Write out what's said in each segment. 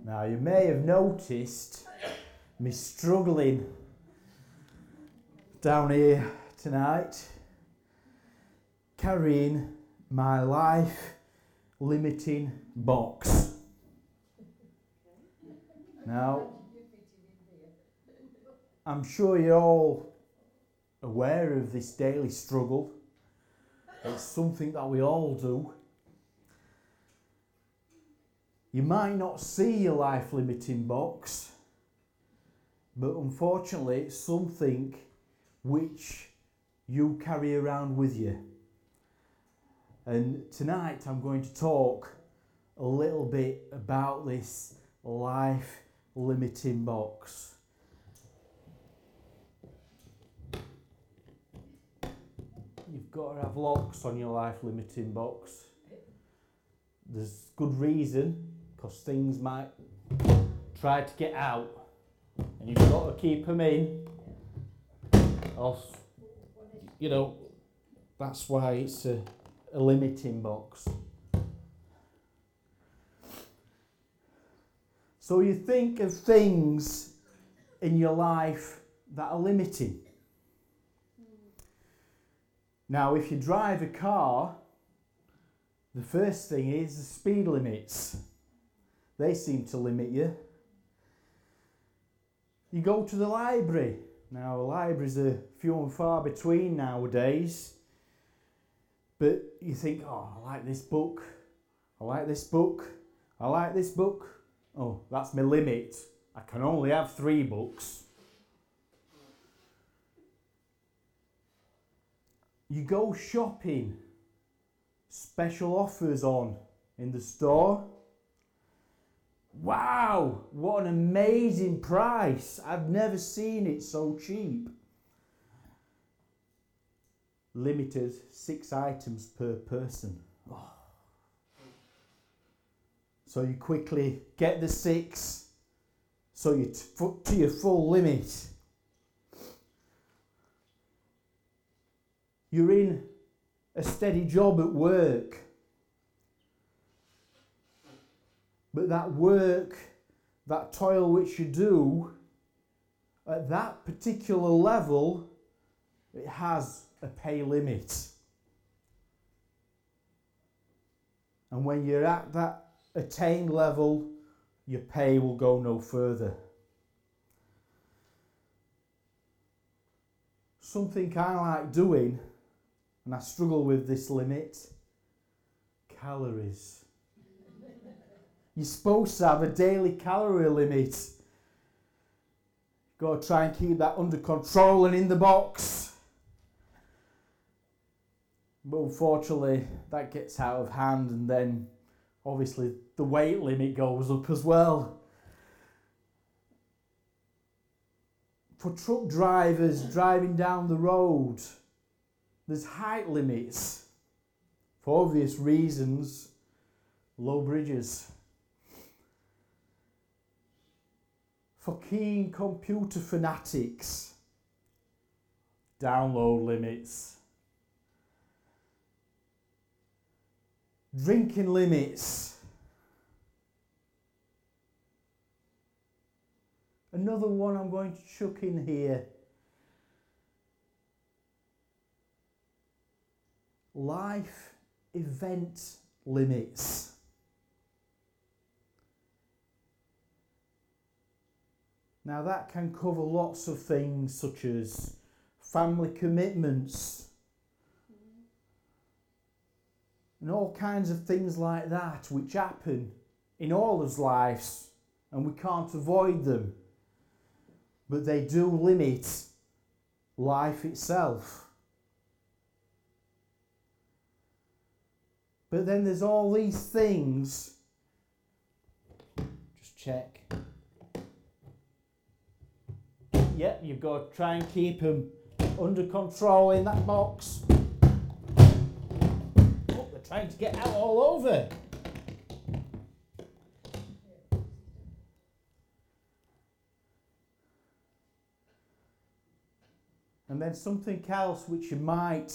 Now, you may have noticed me struggling down here tonight, carrying my life limiting box. Now, I'm sure you're all aware of this daily struggle. It's something that we all do. You might not see your life limiting box, but unfortunately it's something which you carry around with you. And tonight I'm going to talk a little bit about this life limiting box. You've got to have locks on your life limiting box. There's good reason, because things might try to get out and you've got to keep them in. Else, that's why it's a limiting box. So you think of things in your life that are limiting. Now, if you drive a car, the first thing is the speed limits. They seem to limit you. You go to the library. Now, libraries are few and far between nowadays. But you think, oh, I like this book. I like this book. I like this book. Oh, that's my limit. I can only have 3 books. You go shopping. Special offers on in the store. Wow, what an amazing price. I've never seen it so cheap. Limited 6 items per person. Oh. So you quickly get the 6, so you're to your full limit. You're in a steady job at work. But that work, that toil which you do, at that particular level, it has a pay limit. And when you're at that attained level, your pay will go no further. Something I like doing, and I struggle with this limit, calories. You're supposed to have a daily calorie limit. You've got to try and keep that under control and in the box. But unfortunately, that gets out of hand, and then obviously the weight limit goes up as well. For truck drivers driving down the road, there's height limits. For obvious reasons, low bridges. For keen computer fanatics, download limits. Drinking limits. Another one I'm going to chuck in here. Life event limits. Now that can cover lots of things such as family commitments and all kinds of things like that which happen in all of lives and we can't avoid them. But they do limit life itself. But then there's all these things. Just check. Yep, you've got to try and keep them under control in that box. Oh, they're trying to get out all over. And then something else which you might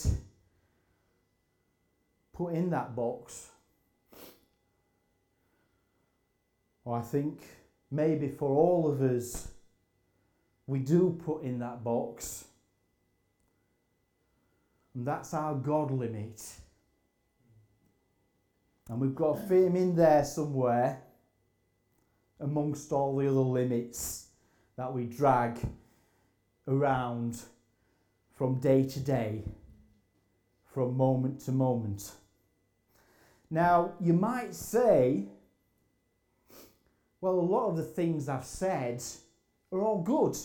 put in that box, or I think maybe for all of us, we do put in that box. And that's our God limit. And we've got to fit him in there somewhere amongst all the other limits that we drag around from day to day, from moment to moment. Now, you might say, well, a lot of the things I've said are all good.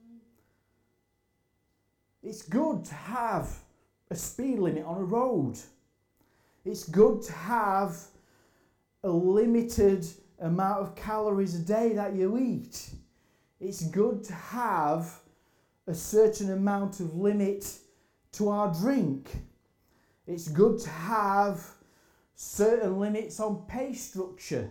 It's good to have a speed limit on a road. It's good to have a limited amount of calories a day that you eat. It's good to have a certain amount of limit to our drink. It's good to have certain limits on pay structure.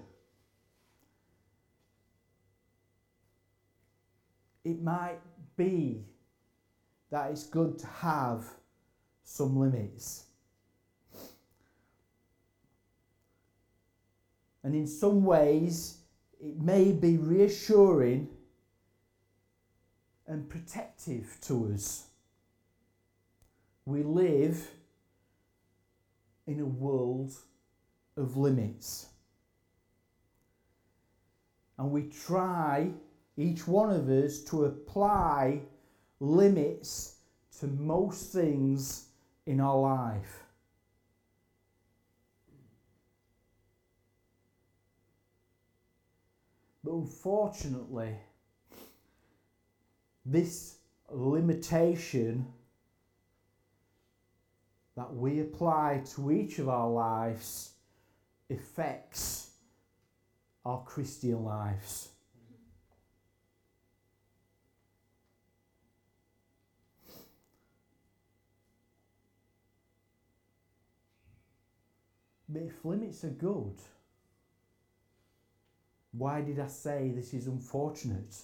It might be that it's good to have some limits. And in some ways, it may be reassuring and protective to us. We live in a world of limits. And we try, each one of us, to apply limits to most things in our life. But unfortunately, this limitation that we apply to each of our lives affects our Christian lives. But if limits are good, why did I say this is unfortunate?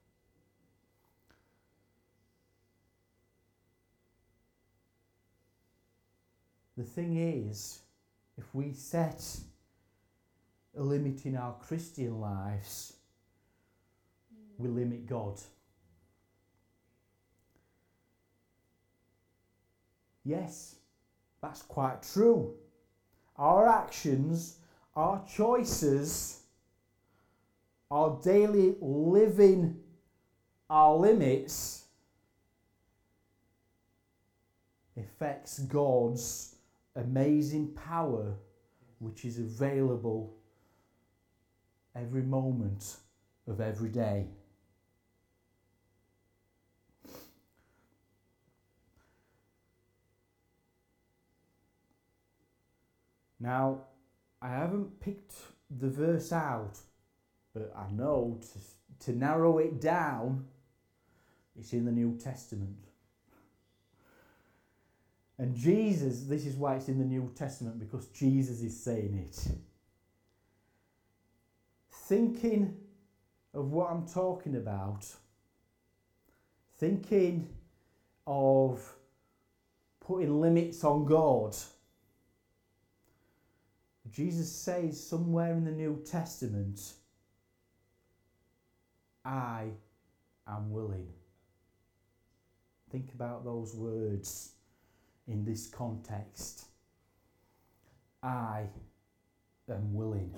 The thing is, if we set a limit in our Christian lives, we limit God. Yes, that's quite true. Our actions, our choices, our daily living, our limits affects God's amazing power, which is available every moment of every day. Now, I haven't picked the verse out, but I know to narrow it down, it's in the New Testament. And Jesus, this is why it's in the New Testament, because Jesus is saying it. Thinking of what I'm talking about, thinking of putting limits on God, Jesus says somewhere in the New Testament, I am willing. Think about those words in this context. I am willing.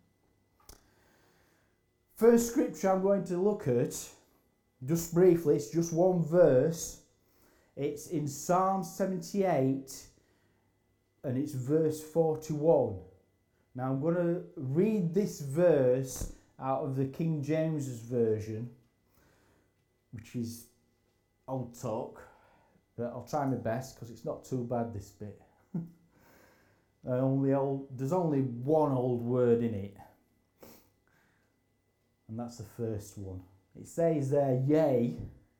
First scripture I'm going to look at, just briefly, it's just one verse. It's in Psalm 78 and it's verse 41. Now I'm going to read this verse out of the King James's version, which is old talk, but I'll try my best because it's not too bad, this bit. There's only one old word in it, and that's the first one. It says there, yea,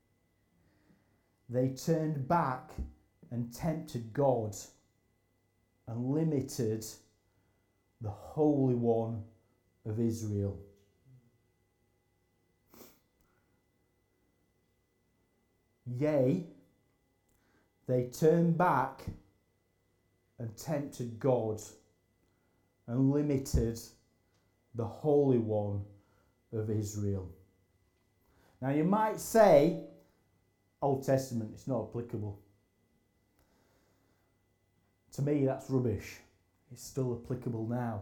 they turned back and tempted God and limited the Holy One of Israel. Yea, they turned back and tempted God and limited the Holy One of Israel. Now you might say, Old Testament, it's not applicable. To me, that's rubbish. It's still applicable now.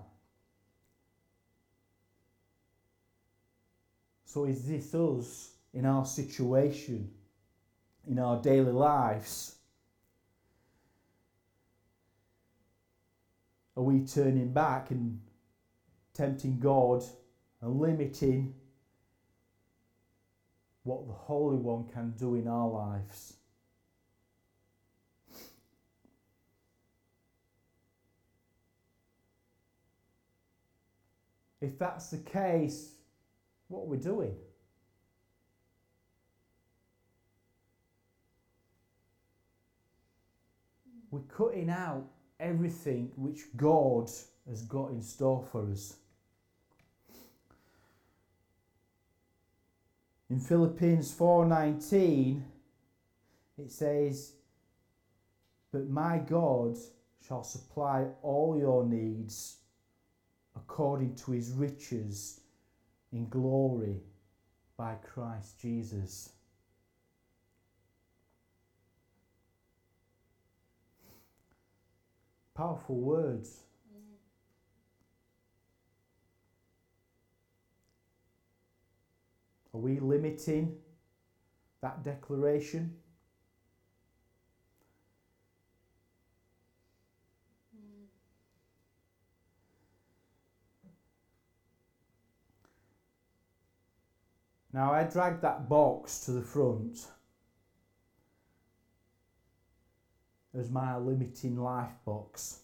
So is this us in our situation, in our daily lives? Are we turning back and tempting God and limiting what the Holy One can do in our lives? If that's the case, what are we doing? We're cutting out everything which God has got in store for us. In Philippians 4:19, it says, "But my God shall supply all your needs according to his riches in glory by Christ Jesus." Powerful words. Are we limiting that declaration? Now I dragged that box to the front as my limiting life box.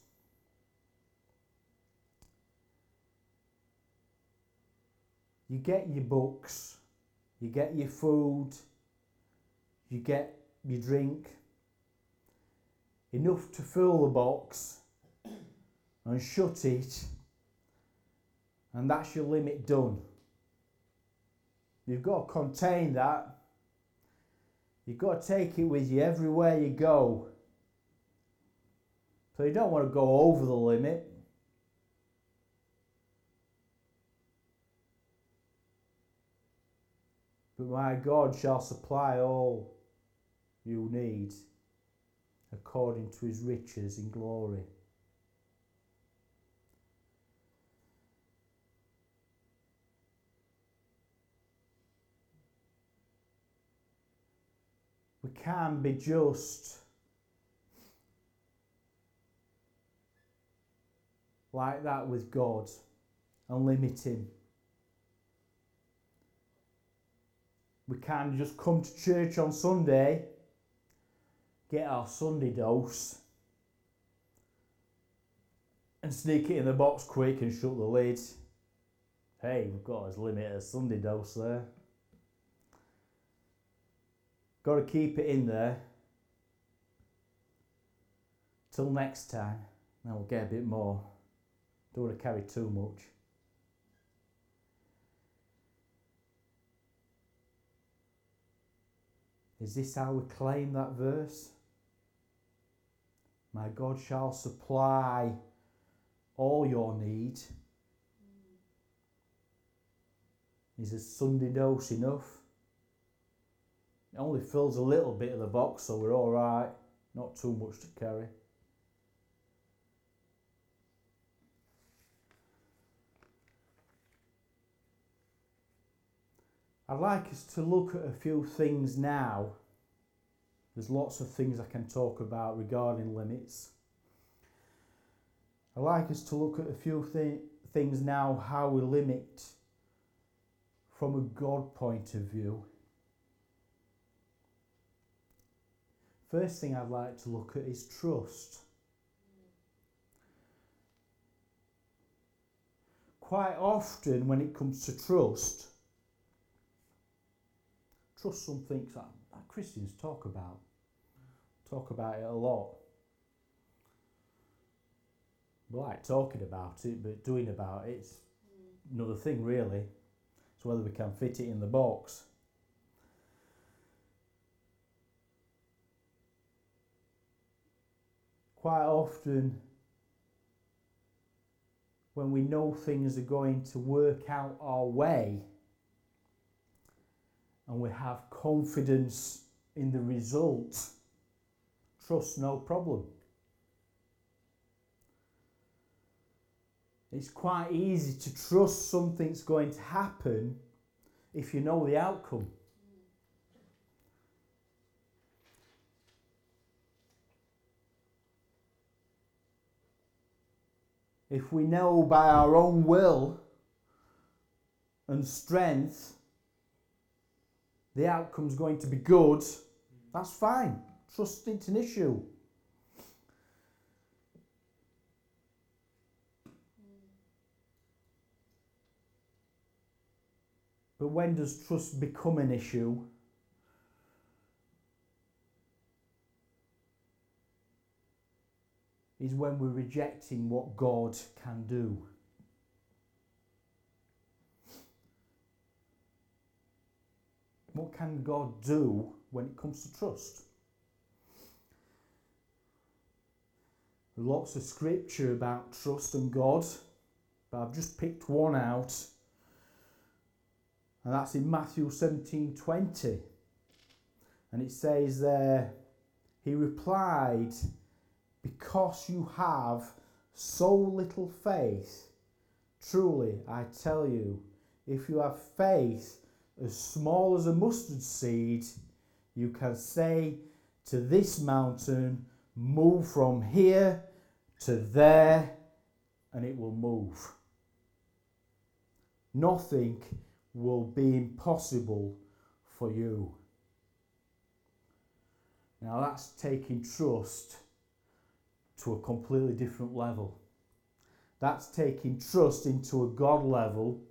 You get your books, you get your food, you get your drink, enough to fill the box and shut it, and that's your limit done. You've got to contain that. You've got to take it with you everywhere you go. So you don't want to go over the limit. But my God shall supply all you need according to his riches in glory. We can be just like that with God and limit him. We can just come to church on Sunday, get our Sunday dose, and sneak it in the box quick and shut the lid. Hey, we've got as limit as Sunday dose there. Got to keep it in there till next time, then we'll get a bit more. Don't want to carry too much. Is this how we claim that verse? My God shall supply all your need. Is a Sunday dose enough? It only fills a little bit of the box, so we're all right. Not too much to carry. I'd like us to look at a few things now. There's lots of things I can talk about regarding limits. I'd like us to look at a few things now, how we limit from a God point of view. First thing I'd like to look at is trust. Quite often when it comes to trust something that Christians talk about it a lot. We like talking about it, but doing about it's another thing really. It's whether we can fit it in the box. Quite often when we know things are going to work out our way, and we have confidence in the result, trust no problem. It's quite easy to trust something's going to happen if you know the outcome. If we know by our own will and strength the outcome's going to be good, that's fine. Trust isn't an issue. But when does trust become an issue? Is when we're rejecting what God can do. What can God do when it comes to trust? There's lots of scripture about trust and God, but I've just picked one out, and that's in Matthew 17:20. And it says there, he replied, because you have so little faith, truly I tell you, if you have faith as small as a mustard seed, you can say to this mountain, move from here to there, and it will move. Nothing will be impossible for you. Now that's taking trust to a completely different level. That's taking trust into a God level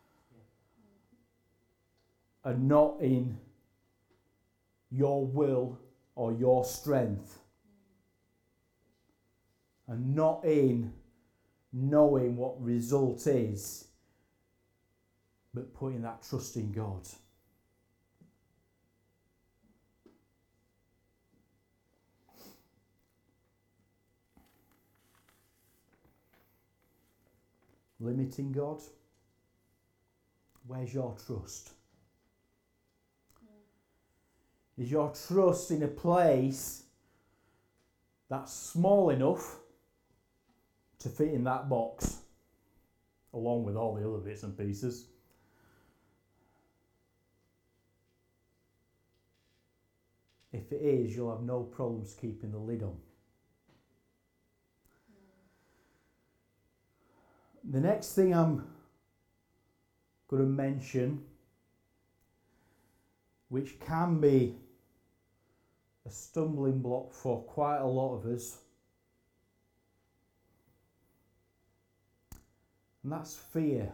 and not in your will or your strength, and not in knowing what result is, but putting that trust in God. Limiting God? Where's your trust? Is your trust in a place that's small enough to fit in that box, along with all the other bits and pieces? If it is, you'll have no problems keeping the lid on. The next thing I'm going to mention, which can be a stumbling block for quite a lot of us, and that's fear.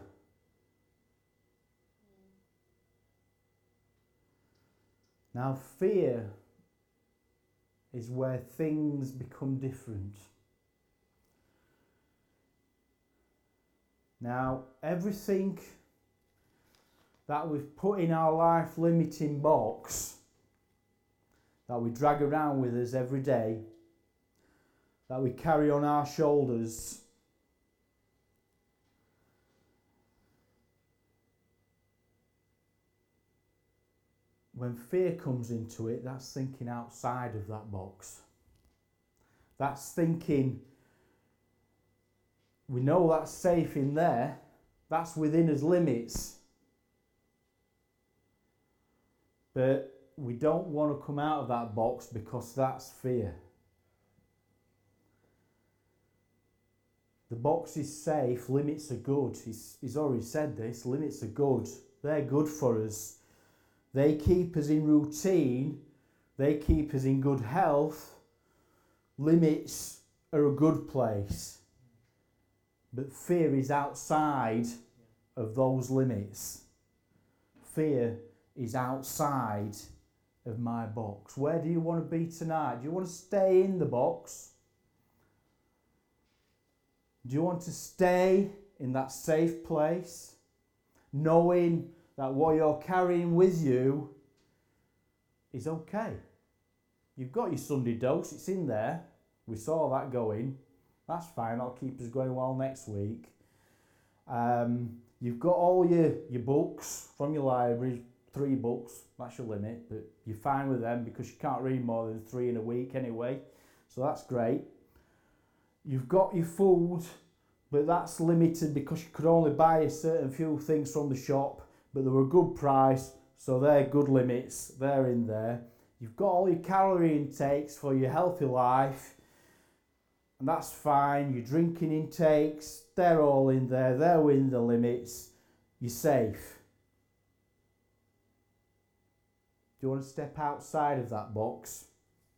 Now, fear is where things become different. Now, everything that we've put in our life limiting box, that we drag around with us every day, that we carry on our shoulders, when fear comes into it, that's thinking outside of that box. That's thinking, we know that's safe in there, that's within us limits. But we don't want to come out of that box because that's fear. The box is safe, limits are good. He's already said this, limits are good. They're good for us. They keep us in routine, they keep us in good health. Limits are a good place. But fear is outside of those limits. Fear is outside of my box. Where do you want to be tonight? Do you want to stay in the box? Do you want to stay in that safe place, knowing that what you're carrying with you is okay? You've got your Sunday dose, it's in there. We saw that going. That's fine, that'll keep us going well next week. You've got all your books from your library, 3 books, that's your limit, but you're fine with them because you can't read more than 3 in a week anyway, so that's great. You've got your food, but that's limited because you could only buy a certain few things from the shop, but they were a good price, so they're good limits, they're in there. You've got all your calorie intakes for your healthy life, and that's fine. Your drinking intakes, they're all in there, they're within the limits, you're safe. Do you want to step outside of that box?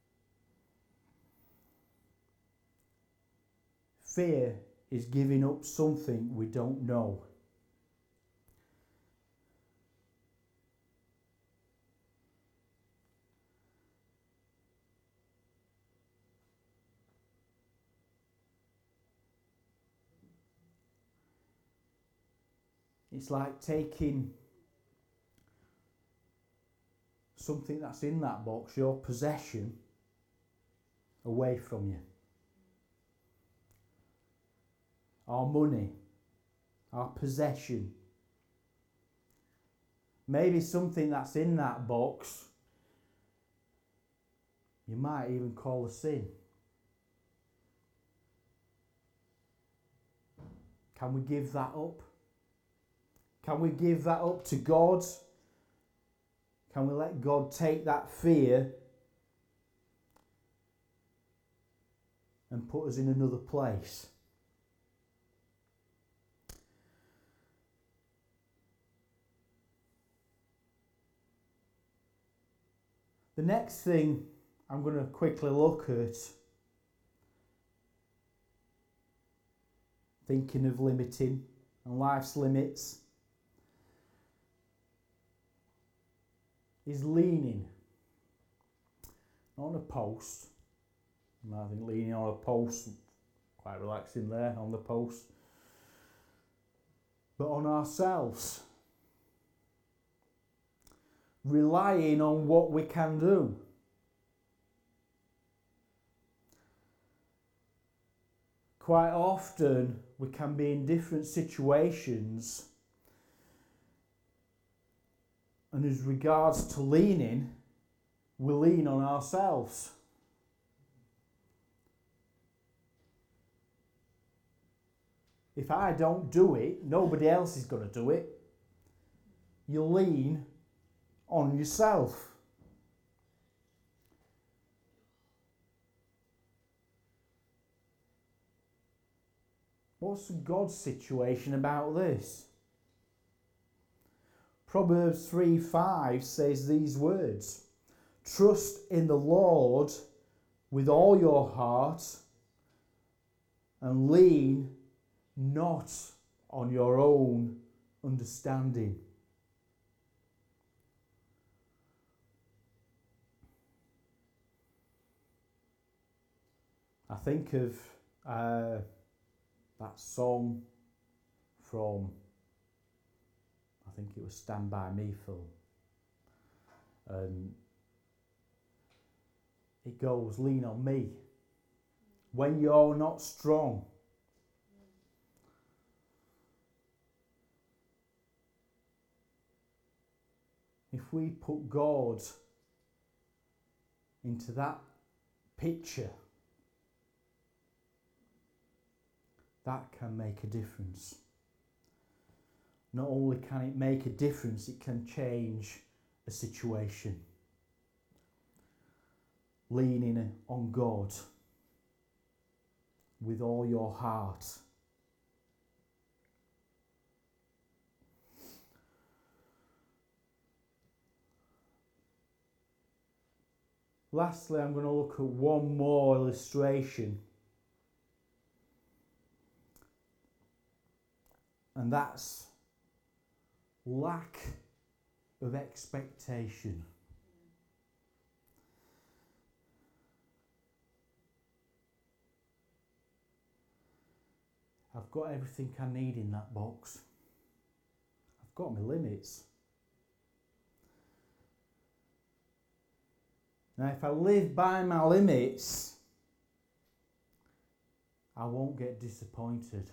Fear is giving up something we don't know. It's like taking something that's in that box, your possession, away from you. Our money, our possession. Maybe something that's in that box, you might even call a sin. Can we give that up? Can we give that up to God? Can we let God take that fear and put us in another place? The next thing I'm going to quickly look at, thinking of limiting and life's limits, is leaning. Not on a post. I think leaning on a post, quite relaxing there on the post. But on ourselves. Relying on what we can do. Quite often we can be in different situations, and as regards to leaning, we lean on ourselves. If I don't do it, nobody else is going to do it. You lean on yourself. What's God's situation about this? Proverbs 3:5 says these words: trust in the Lord with all your heart and lean not on your own understanding. I think of that song from, I think it was Stand By Me film. It goes, lean on me when you're not strong. If we put God into that picture, that can make a difference. Not only can it make a difference, it can change a situation. Leaning on God with all your heart. Lastly, I'm going to look at one more illustration. And that's lack of expectation. I've got everything I need in that box. I've got my limits. Now, if I live by my limits, I won't get disappointed.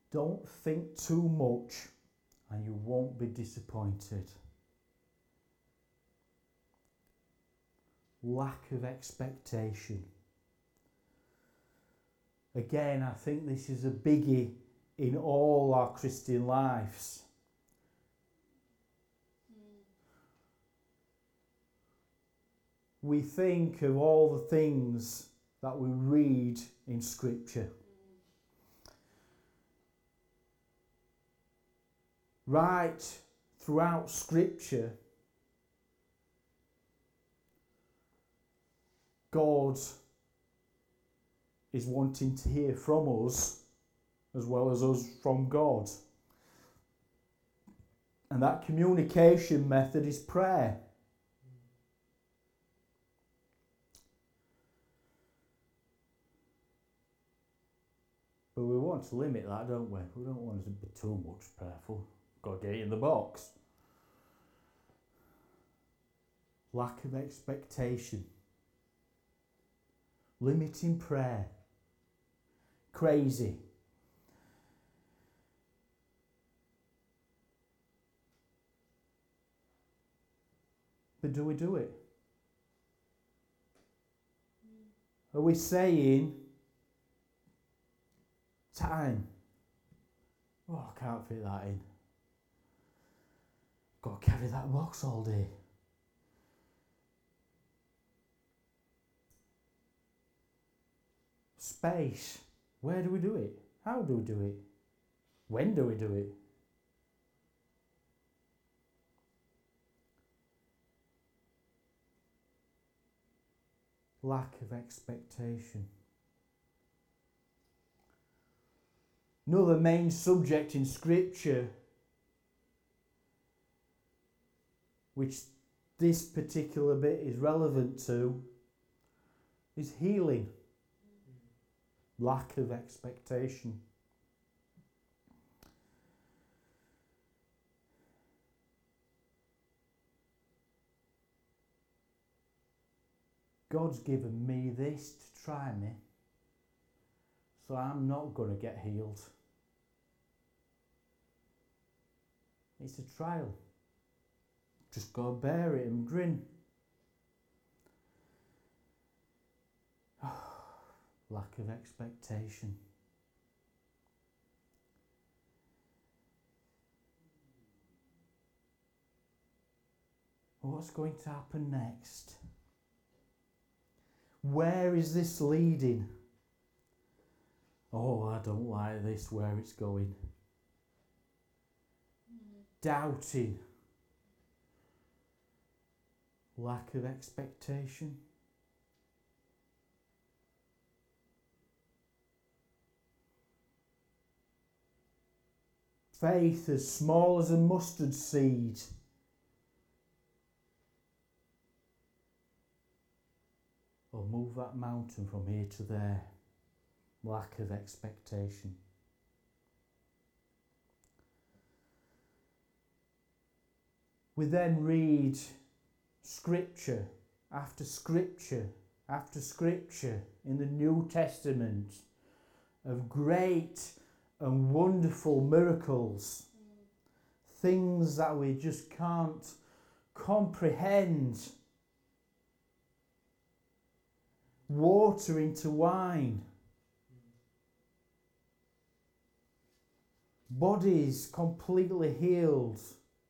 Don't think too much and you won't be disappointed. Lack of expectation. Again, I think this is a biggie in all our Christian lives. We think of all the things that we read in Scripture. Right throughout Scripture, God is wanting to hear from us as well as us from God. And that communication method is prayer. But we want to limit that, don't we? We don't want to be too much prayerful. Got to get it in the box. Lack of expectation. Limiting prayer. Crazy. But do we do it? Are we saying, time? Oh, I can't fit that in. Got to carry that box all day. Space. Where do we do it? How do we do it? When do we do it? Lack of expectation. Another main subject in Scripture, which this particular bit is relevant to, is healing. Lack of expectation. God's given me this to try me, so I'm not going to get healed. It's a trial. Just got to bear it and grin. Lack of expectation. What's going to happen next? Where is this leading? Oh, I don't like this, where it's going. Doubting. Lack of expectation. Faith as small as a mustard seed. Or move that mountain from here to there. Lack of expectation. We then read scripture after scripture after scripture in the New Testament of great and wonderful miracles. Things that we just can't comprehend. Water into wine. Bodies completely healed.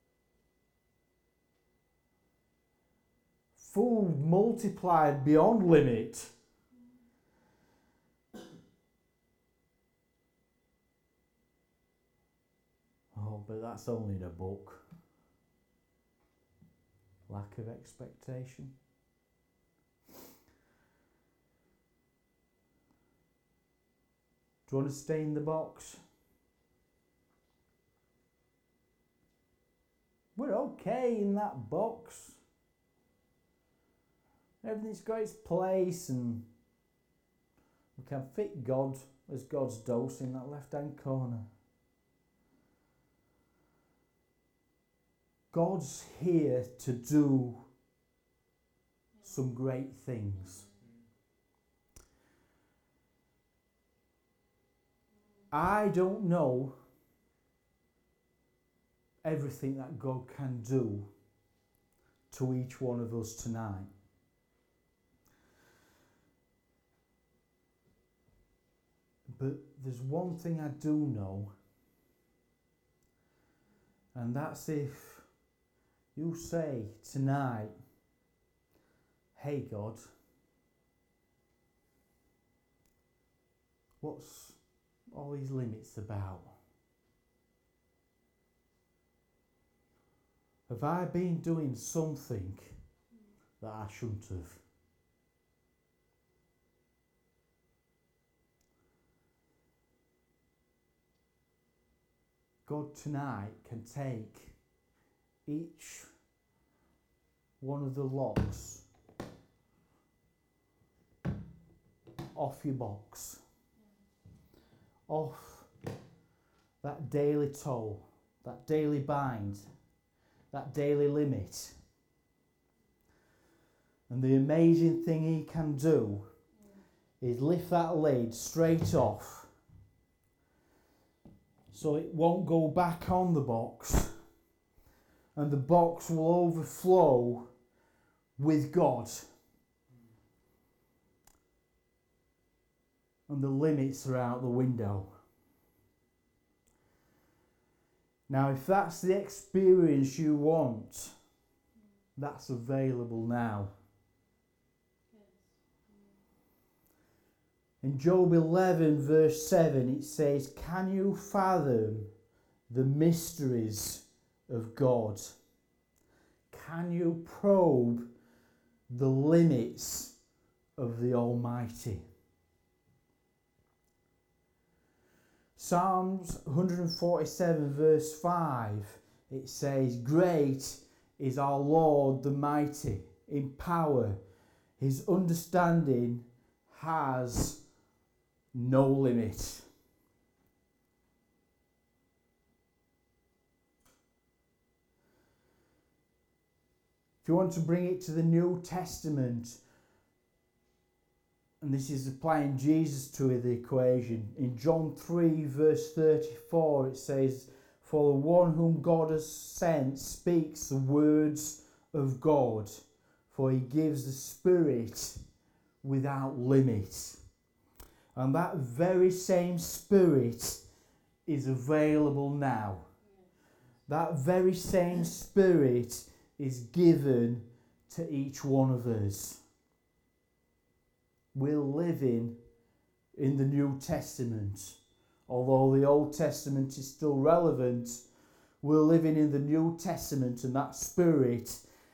Food multiplied beyond limit. Oh, but that's only in a book. Lack of expectation. Do you want to stay in the box? We're okay in that box. Everything's got its place and we can fit God as God's dose in that left-hand corner. God's here to do some great things. I don't know everything that God can do to each one of us tonight. But there's one thing I do know, and that's if you say tonight, hey God, what's all these limits about? Have I been doing something that I shouldn't have? God tonight can take each one of the locks off your box, off that daily toll, that daily bind, that daily limit. And the amazing thing he can do is lift that lid straight off so it won't go back on the box, and the box will overflow with God. And the limits are out the window. Now, if that's the experience you want, that's available now. In Job 11 verse 7 it says, can you fathom the mysteries of God? Can you probe the limits of the Almighty? Psalms 147 verse 5 it says, great is our Lord the mighty in power. His understanding has no limit. If you want to bring it to the New Testament, and this is applying Jesus to the equation, in John 3 verse 34 it says, for the one whom God has sent speaks the words of God, for he gives the Spirit without limit. And that very same Spirit is available now. That very same Spirit is given to each one of us. We're living in the New Testament. Although the Old Testament is still relevant, we're living in the New Testament, and that Spirit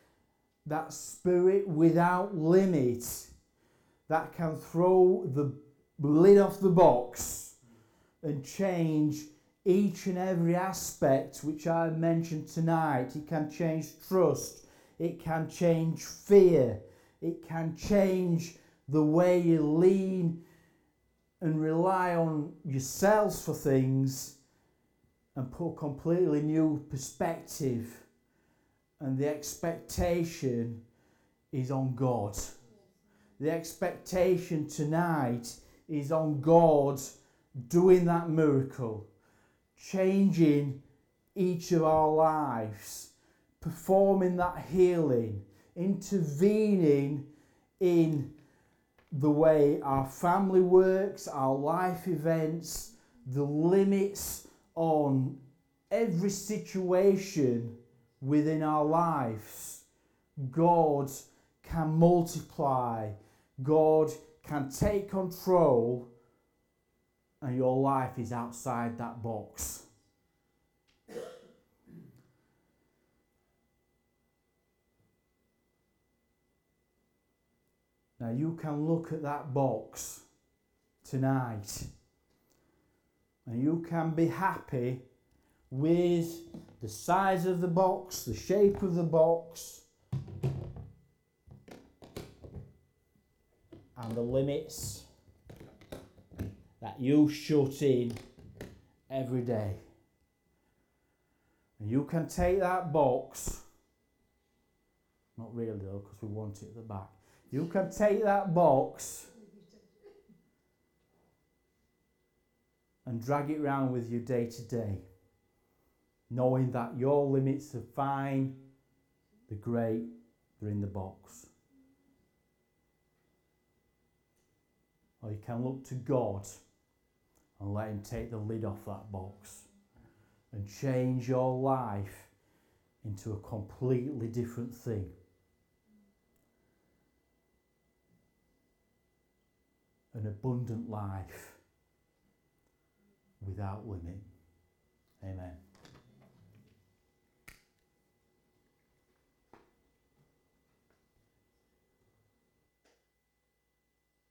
without limit, that can throw the lid off the box and change each and every aspect which I mentioned tonight. It can change trust, it can change fear, it can change the way you lean and rely on yourselves for things, and put a completely new perspective, and the expectation is on God. The expectation tonight is on God doing that miracle, changing each of our lives, performing that healing, intervening in the way our family works, our life events, the limits on every situation within our lives. God can multiply, God can take control, and your life is outside that box. Now you can look at that box tonight, and you can be happy with the size of the box, the shape of the box, and the limits that you shut in every day. And you can take that box, not really though, because we want it at the back. You can take that box and drag it around with you day to day, knowing that your limits are fine, they're great, they're in the box. Or you can look to God and let him take the lid off that box and change your life into a completely different thing. An abundant life without limit. Amen.